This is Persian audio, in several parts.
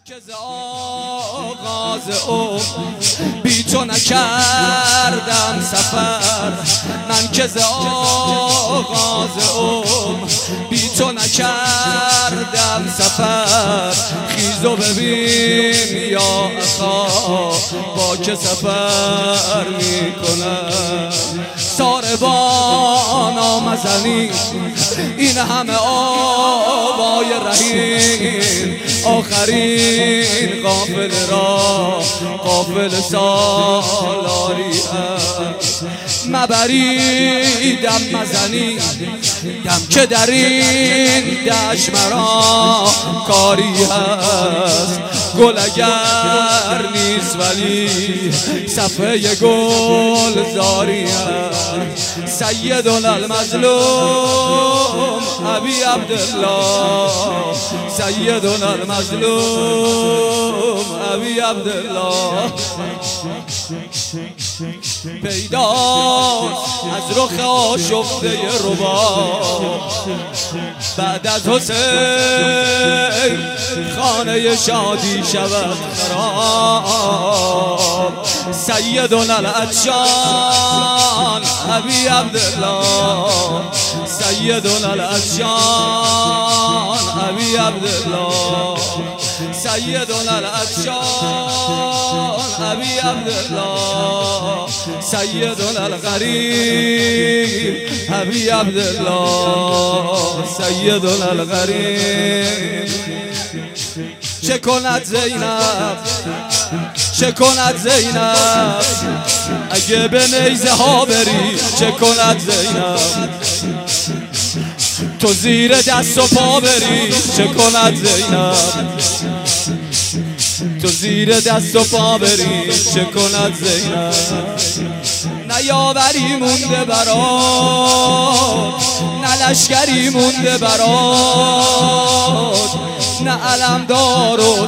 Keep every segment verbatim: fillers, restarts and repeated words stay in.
که ز آغاز عمر بی تو نکردم سفر، من که ز آغاز عمر بی تو نکردم سفر. خیز و ببین یا اخا با که سفر میکنم. ساربانا مزنی این همه آوای رهین، آخرین قافل را قافل سالاری است. مبریدم مزنی دم که در این دشت مرا کاری هست. گل اگر نیست ولی صفحه گل زاری هست. سیدنا المظلوم ابی عبدالله، سیدنا المظلوم ابی عبدالله. پیداست از رخ آشفته رباب بعد از حسین خانه شادی شود خراب. سیدنا العطشان ابی عبدالله، سیدنا العطشان ابی عبدالله، سیدنا العطشان ابی عبدالله، سیدنا الغریب ابی عبدالله، سیدنا الغریب. چه کند زینب چه کند زینب اگه به نیزه ها بری، چه کند زینب تو زیر دست و پا بری، چه کند زینب تو زیر دست و پا بری، چه کند زینب. نه یاوری مونده برات، نه لشکری مونده برات، نه علمدار و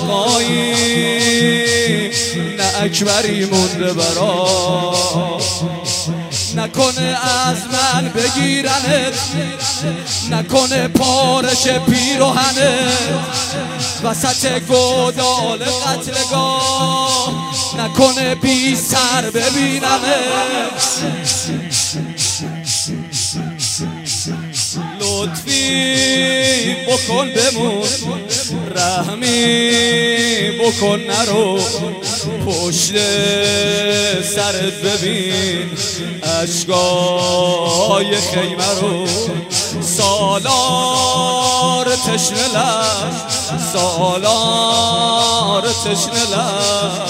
سقایی، نه اکبری مونده برات. نکنه از من بگیرنت، نکنه پارش پیراهنت وسط گودال قتلگاه، نکنه بی سر ببینمت. لطفی بکن بمون، رحمی بکن نرو، پشت سرت ببین اشکای خیمه رو. سالار تشنه لب، سالار تشنه لب،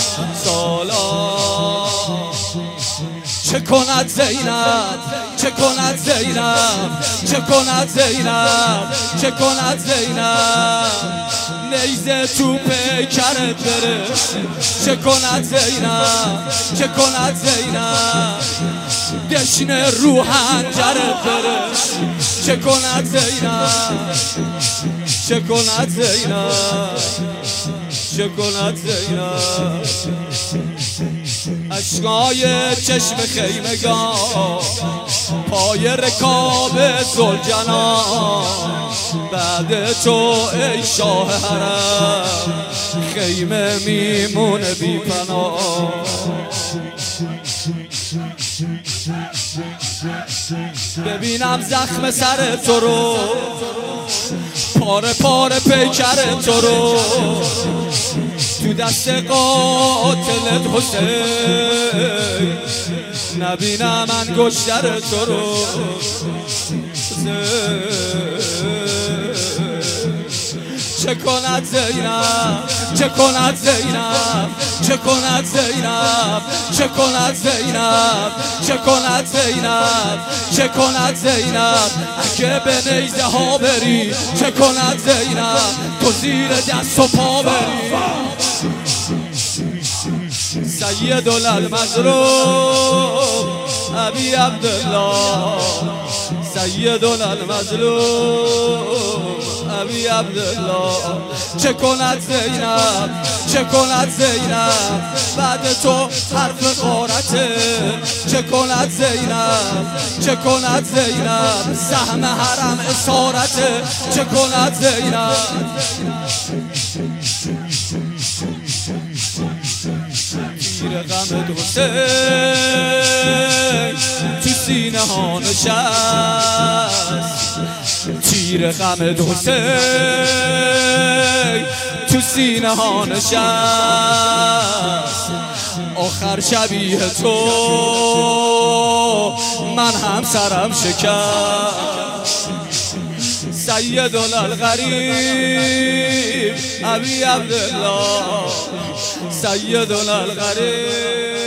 سالار. چه کند زینب چه کند زینب چه کند زینب چه کند زینب نیزه تو پیکرت بره. چه کند زینب چه کند زینب دشنه رو حنجرت بره. چه کند زینب چه کند زینب چه کند زینب. اشکای چشم خیمگان پای رکاب ذوالجلال، بعد تو ای شاه حرم خیمه میمونه بی پناه. ببینم زخم سر تو رو، پاره پاره پیکر تو رو، تو دست قاتلت حسین نبینم انگشتر تو رو. چه کند زینب چه کند زینب چه کند زینب چه کند زینب چه کند زینب چه کند زینب اگه به نیزه ها بری، چه کند زینب تو زیر دست و پا بری. سیدنا المظلوم ابی عبدالله، سیدنا المظلوم ابی عبدالله. چه کند زینب چه کند زینب بعد تو حرف غارته. چه کند زینب چه کند زینب سهم حرم اسارته. چه کند زینب تیر غم حسین تو سینه ها نشست، تیر غم حسین تو سینه ها نشست. آخر شبیه تو من هم سرم شکست. سیدنا الغریب ابی عبدالله، سیدنا الغریب